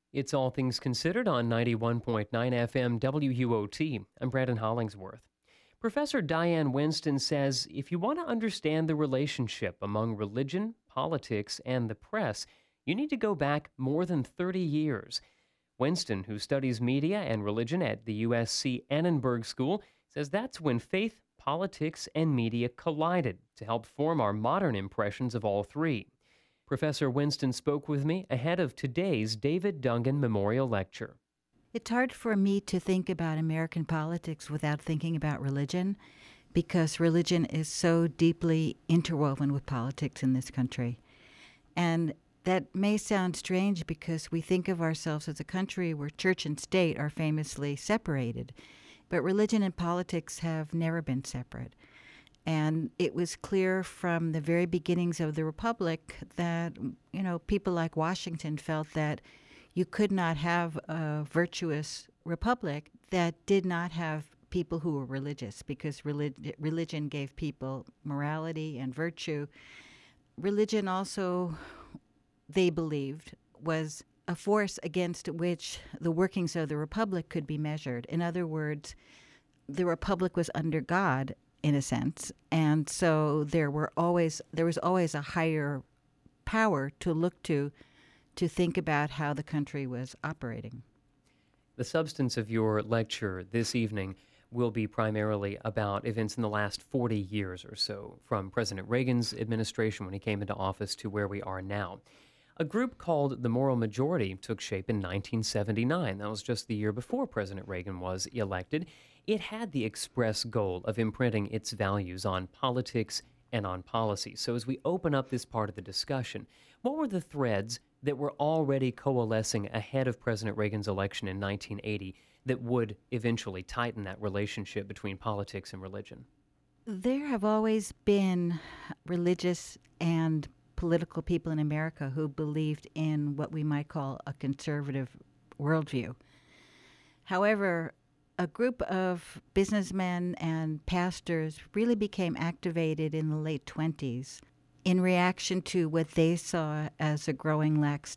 It's All Things Considered on 91.9 FM WUOT. I'm Brandon Hollingsworth. Professor Diane Winston says if you want to understand the relationship among religion, politics, and the press, you need to go back more than 30 years. Winston, who studies media and religion at the USC Annenberg School, says that's when faith, politics, and media collided to help form our modern impressions of all three. Professor Winston spoke with me ahead of today's David Dungan Memorial Lecture. It's hard for me to think about American politics without thinking about religion, because religion is so deeply interwoven with politics in this country. And that may sound strange because we think of ourselves as a country where church and state are famously separated, but religion and politics have never been separate. And it was clear from the very beginnings of the Republic that, people like Washington felt that you could not have a virtuous republic that did not have people who were religious, because religion gave people morality and virtue. Religion also, they believed, was a force against which the workings of the Republic could be measured. In other words, the Republic was under God, in a sense, and so there was always a higher power to look to think about how the country was operating. The substance of your lecture this evening will be primarily about events in the last 40 years or so, from President Reagan's administration when he came into office to where we are now. A group called the Moral Majority took shape in 1979. That was just the year before President Reagan was elected. It had the express goal of imprinting its values on politics and on policy. So as we open up this part of the discussion, what were the threads that were already coalescing ahead of President Reagan's election in 1980 that would eventually tighten that relationship between politics and religion? There have always been religious and political people in America who believed in what we might call a conservative worldview. However, a group of businessmen and pastors really became activated in the late 20s in reaction to what they saw as a growing lax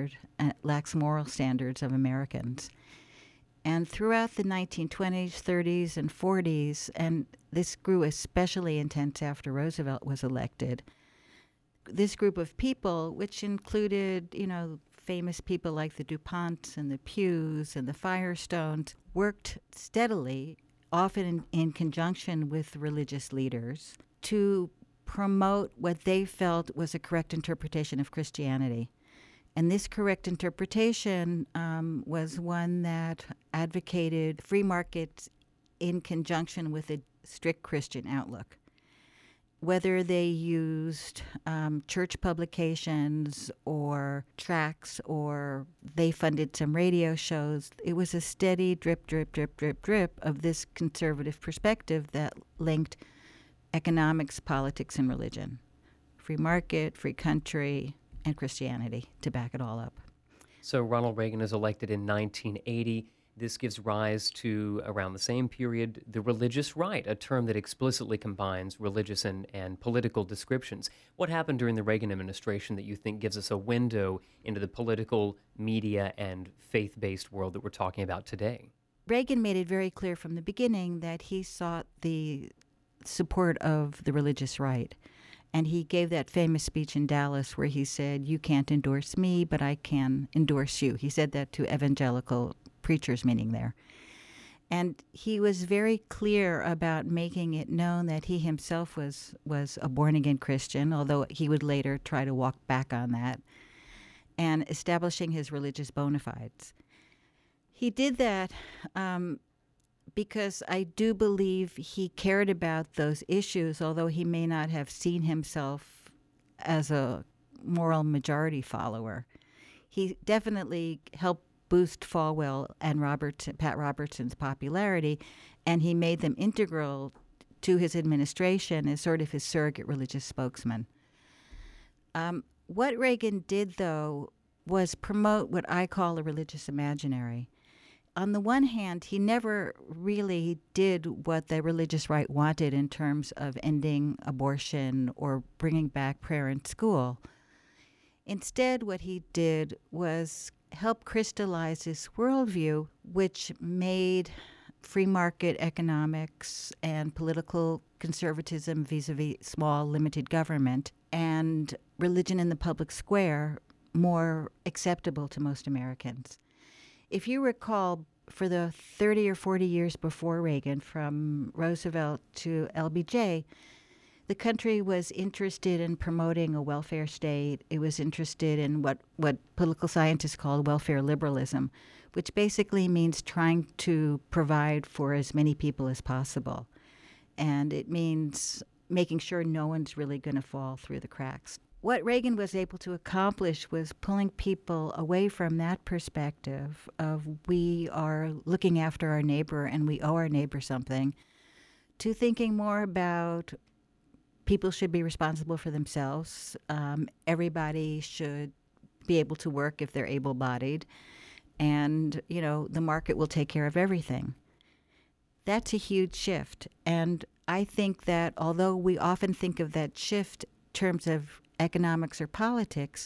moral standards of Americans. And throughout the 1920s, 30s, and 40s, and this grew especially intense after Roosevelt was elected, this group of people, which included, famous people like the DuPonts and the Pews and the Firestones, worked steadily, often in conjunction with religious leaders, to promote what they felt was a correct interpretation of Christianity. And this correct interpretation was one that advocated free markets in conjunction with a strict Christian outlook. Whether they used church publications or tracts, or they funded some radio shows, it was a steady drip, drip, drip, drip, drip of this conservative perspective that linked economics, politics, and religion. Free market, free country, and Christianity to back it all up. So Ronald Reagan is elected in 1980. This gives rise to, around the same period, the religious right, a term that explicitly combines religious and political descriptions. What happened during the Reagan administration that you think gives us a window into the political, media, and faith-based world that we're talking about today? Reagan made it very clear from the beginning that he sought the support of the religious right. And he gave that famous speech in Dallas where he said, "You can't endorse me, but I can endorse you." He said that to evangelical preachers meeting there. And he was very clear about making it known that he himself was a born-again Christian, although he would later try to walk back on that, and establishing his religious bona fides. He did that because I do believe he cared about those issues, although he may not have seen himself as a moral majority follower. He definitely helped boost Falwell and Pat Robertson's popularity, and he made them integral to his administration as sort of his surrogate religious spokesman. What Reagan did, though, was promote what I call a religious imaginary. On the one hand, he never really did what the religious right wanted in terms of ending abortion or bringing back prayer in school. Instead, what he did was helped crystallize this worldview, which made free market economics and political conservatism vis-a-vis small, limited government and religion in the public square more acceptable to most Americans. If you recall, for the 30 or 40 years before Reagan, from Roosevelt to LBJ, the country was interested in promoting a welfare state. It was interested in what political scientists call welfare liberalism, which basically means trying to provide for as many people as possible. And it means making sure no one's really going to fall through the cracks. What Reagan was able to accomplish was pulling people away from that perspective of we are looking after our neighbor and we owe our neighbor something, to thinking more about people should be responsible for themselves. Everybody should be able to work if they're able-bodied. And, the market will take care of everything. That's a huge shift. And I think that although we often think of that shift in terms of economics or politics,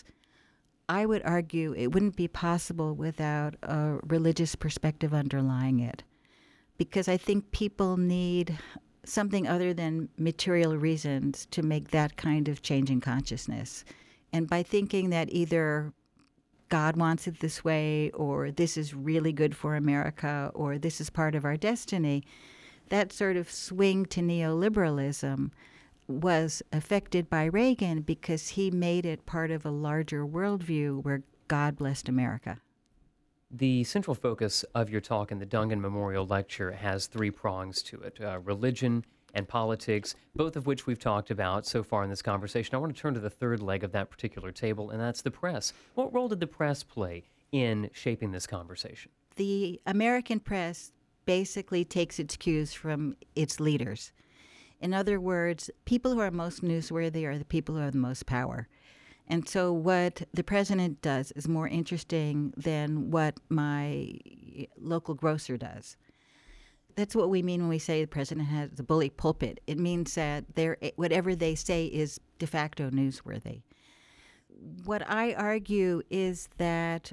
I would argue it wouldn't be possible without a religious perspective underlying it. Because I think people need something other than material reasons to make that kind of change in consciousness. And by thinking that either God wants it this way, or this is really good for America, or this is part of our destiny, that sort of swing to neoliberalism was affected by Reagan because he made it part of a larger worldview where God blessed America. The central focus of your talk in the Dungan Memorial Lecture has three prongs to it, religion and politics, both of which we've talked about so far in this conversation. I want to turn to the third leg of that particular table, and that's the press. What role did the press play in shaping this conversation? The American press basically takes its cues from its leaders. In other words, people who are most newsworthy are the people who have the most power. And so what the president does is more interesting than what my local grocer does. That's what we mean when we say the president has the bully pulpit. It means that whatever they say is de facto newsworthy. What I argue is that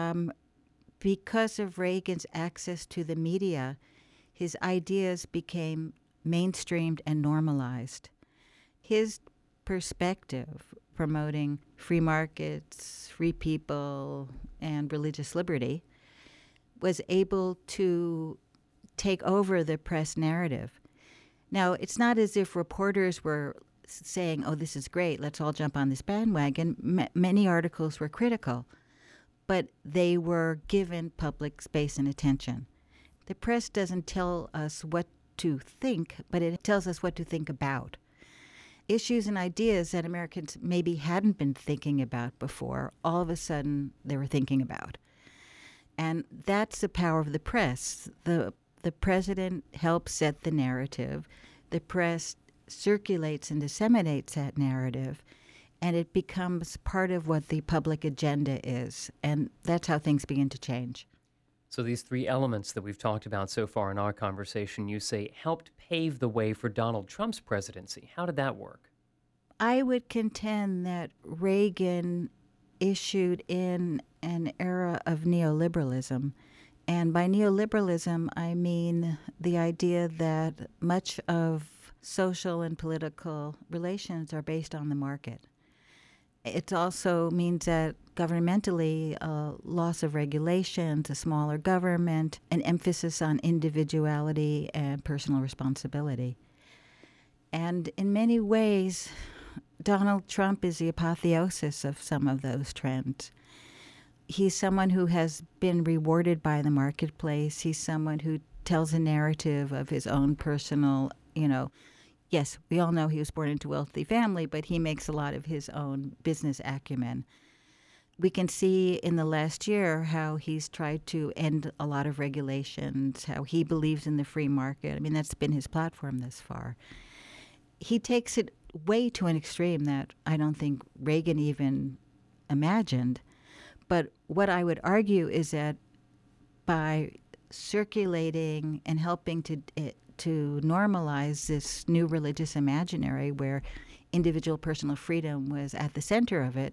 because of Reagan's access to the media, his ideas became mainstreamed and normalized. His perspective, promoting free markets, free people, and religious liberty, was able to take over the press narrative. Now, it's not as if reporters were saying, oh, this is great, let's all jump on this bandwagon. Many articles were critical, but they were given public space and attention. The press doesn't tell us what to think, but it tells us what to think about. Issues and ideas that Americans maybe hadn't been thinking about before, all of a sudden they were thinking about. And that's the power of the press. The president helps set the narrative. The press circulates and disseminates that narrative, and it becomes part of what the public agenda is. And that's how things begin to change. So these three elements that we've talked about so far in our conversation, you say, helped pave the way for Donald Trump's presidency. How did that work? I would contend that Reagan issued in an era of neoliberalism. And by neoliberalism, I mean the idea that much of social and political relations are based on the market. It also means that governmentally, loss of regulations, a smaller government, an emphasis on individuality and personal responsibility. And in many ways, Donald Trump is the apotheosis of some of those trends. He's someone who has been rewarded by the marketplace. He's someone who tells a narrative of his own personal, yes, we all know he was born into a wealthy family, but he makes a lot of his own business acumen. We can see in the last year how he's tried to end a lot of regulations, how he believes in the free market. I mean, that's been his platform thus far. He takes it way to an extreme that I don't think Reagan even imagined. But what I would argue is that by circulating and helping to normalize this new religious imaginary where individual personal freedom was at the center of it,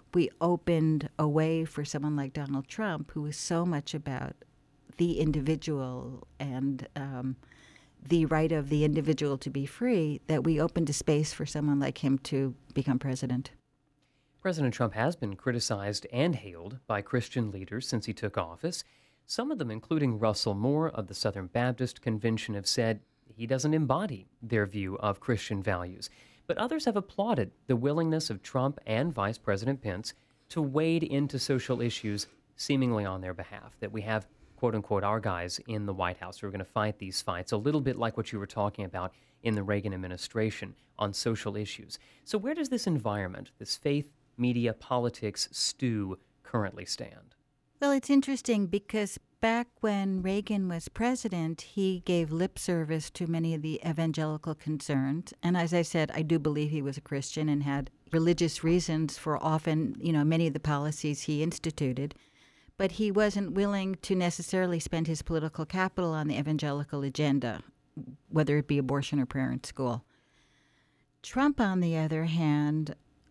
we opened a way for someone like Donald Trump, who is so much about the individual and the right of the individual to be free, that we opened a space for someone like him to become president. President Trump has been criticized and hailed by Christian leaders since he took office. Some of them, including Russell Moore of the Southern Baptist Convention, have said he doesn't embody their view of Christian values. But others have applauded the willingness of Trump and Vice President Pence to wade into social issues seemingly on their behalf, that we have, quote unquote, our guys in the White House who are going to fight these fights, a little bit like what you were talking about in the Reagan administration on social issues. So where does this environment, this faith, media, politics stew currently stand? Well, it's interesting because back when Reagan was president, he gave lip service to many of the evangelical concerns. And as I said, I do believe he was a Christian and had religious reasons for often, many of the policies he instituted. But he wasn't willing to necessarily spend his political capital on the evangelical agenda, whether it be abortion or prayer in school. Trump, on the other hand,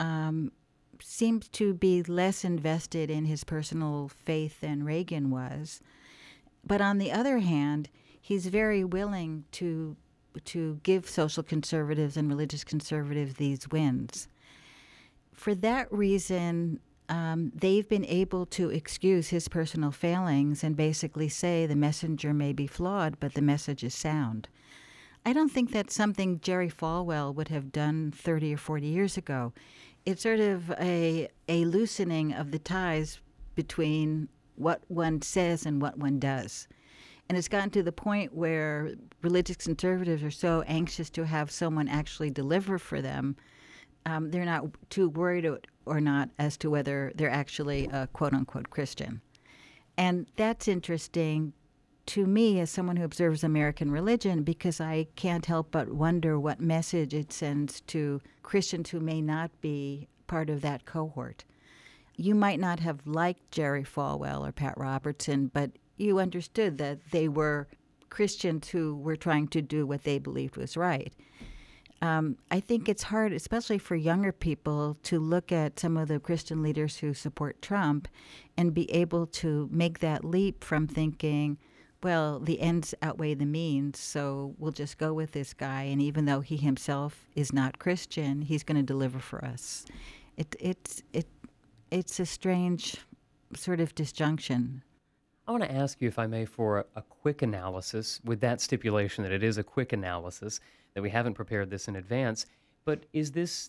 seemed to be less invested in his personal faith than Reagan was. But on the other hand, he's very willing to give social conservatives and religious conservatives these wins. For that reason, they've been able to excuse his personal failings and basically say the messenger may be flawed, but the message is sound. I don't think that's something Jerry Falwell would have done 30 or 40 years ago. It's sort of a loosening of the ties between what one says and what one does. And it's gotten to the point where religious conservatives are so anxious to have someone actually deliver for them, they're not too worried or not as to whether they're actually a quote-unquote Christian. And that's interesting to me as someone who observes American religion, because I can't help but wonder what message it sends to Christians who may not be part of that cohort. You might not have liked Jerry Falwell or Pat Robertson, but you understood that they were Christians who were trying to do what they believed was right. I think it's hard, especially for younger people, to look at some of the Christian leaders who support Trump and be able to make that leap from thinking, well, the ends outweigh the means, so we'll just go with this guy. And even though he himself is not Christian, he's going to deliver for us. It's a strange sort of disjunction. I want to ask you, if I may, for a quick analysis, with that stipulation that it is a quick analysis, that we haven't prepared this in advance, but is this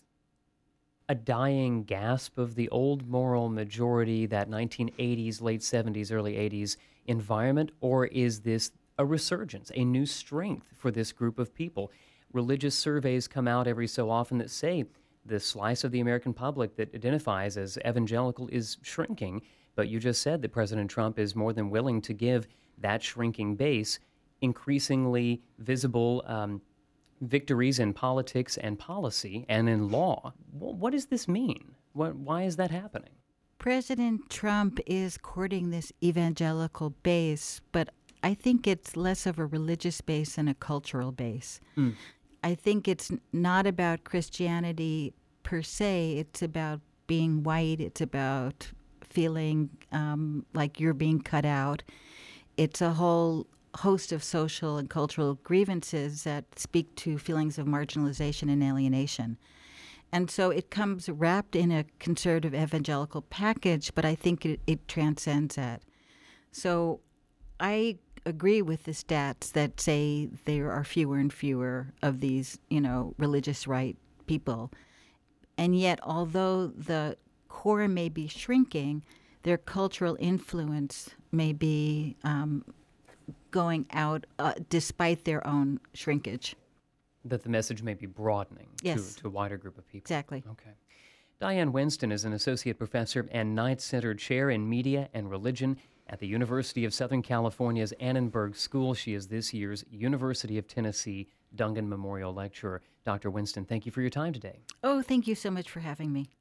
a dying gasp of the old moral majority, that 1980s, late 70s, early 80s environment, or is this a resurgence, a new strength for this group of people? Religious surveys come out every so often that say the slice of the American public that identifies as evangelical is shrinking, but you just said that President Trump is more than willing to give that shrinking base increasingly visible victories in politics and policy and in law. What does this mean? Why is that happening? President Trump is courting this evangelical base, but I think it's less of a religious base than a cultural base. I think it's not about Christianity per se. It's about being white. It's about feeling like you're being cut out. It's a whole host of social and cultural grievances that speak to feelings of marginalization and alienation. And so it comes wrapped in a conservative evangelical package, but I think it transcends that. So I agree with the stats that say there are fewer and fewer of these, religious right people. And yet, although the core may be shrinking, their cultural influence may be going out despite their own shrinkage. That the message may be broadening Yes. to a wider group of people. Exactly. Okay. Diane Winston is an associate professor and Knight Center chair in media and religion at the University of Southern California's Annenberg School. She is this year's University of Tennessee Dungan Memorial Lecturer. Dr. Winston, thank you for your time today. Oh, thank you so much for having me.